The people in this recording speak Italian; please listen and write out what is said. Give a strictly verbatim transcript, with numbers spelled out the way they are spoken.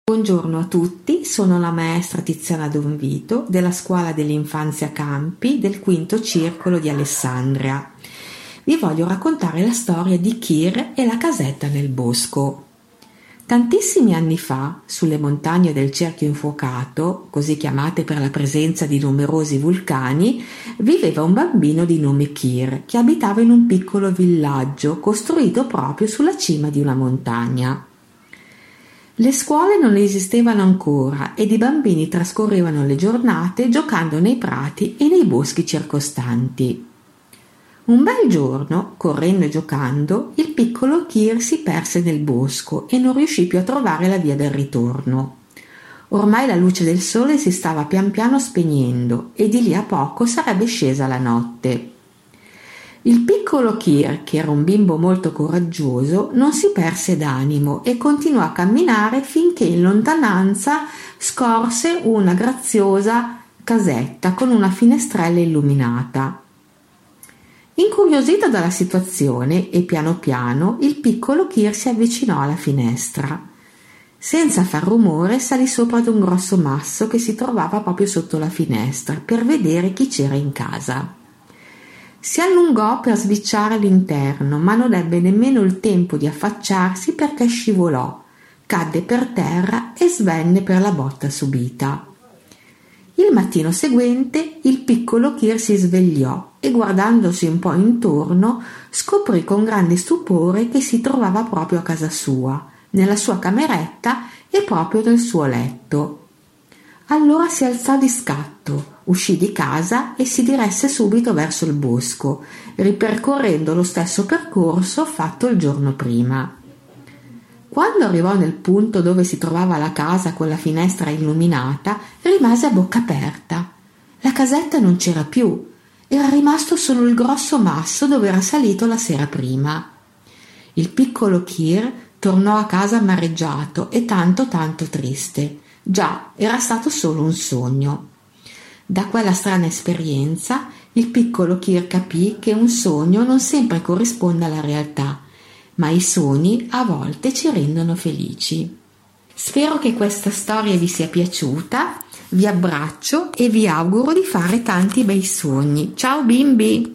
Buongiorno a tutti, sono la maestra Tiziana Donvito della Scuola dell'Infanzia Campi del quinto circolo di Alessandria. Vi voglio raccontare la storia di Kir e la casetta nel bosco. Tantissimi anni fa, sulle montagne del Cerchio Infuocato, così chiamate per la presenza di numerosi vulcani, viveva un bambino di nome Kir che abitava in un piccolo villaggio costruito proprio sulla cima di una montagna. Le scuole non esistevano ancora ed i bambini trascorrevano le giornate giocando nei prati e nei boschi circostanti. Un bel giorno, correndo e giocando, il piccolo Kir si perse nel bosco e non riuscì più a trovare la via del ritorno. Ormai la luce del sole si stava pian piano spegnendo e di lì a poco sarebbe scesa la notte. Il piccolo Kir, che era un bimbo molto coraggioso, non si perse d'animo e continuò a camminare finché in lontananza scorse una graziosa casetta con una finestrella illuminata. Incuriosito dalla situazione e piano piano il piccolo Kir si avvicinò alla finestra. Senza far rumore salì sopra ad un grosso masso che si trovava proprio sotto la finestra per vedere chi c'era in casa. Si allungò per sbicciare all'interno, ma non ebbe nemmeno il tempo di affacciarsi perché scivolò, cadde per terra e svenne per la botta subita. Il mattino seguente il piccolo Kir si svegliò e guardandosi un po' intorno scoprì con grande stupore che si trovava proprio a casa sua, nella sua cameretta e proprio nel suo letto. Allora si alzò di scatto, uscì di casa e si diresse subito verso il bosco, ripercorrendo lo stesso percorso fatto il giorno prima. Quando arrivò nel punto dove si trovava la casa con la finestra illuminata, rimase a bocca aperta. La casetta non c'era più, era rimasto solo il grosso masso dove era salito la sera prima. Il piccolo Kir tornò a casa amareggiato e tanto tanto triste. Già, era stato solo un sogno. Da quella strana esperienza, il piccolo Kir capì che un sogno non sempre corrisponde alla realtà, ma i sogni a volte ci rendono felici. Spero che questa storia vi sia piaciuta, vi abbraccio e vi auguro di fare tanti bei sogni. Ciao bimbi!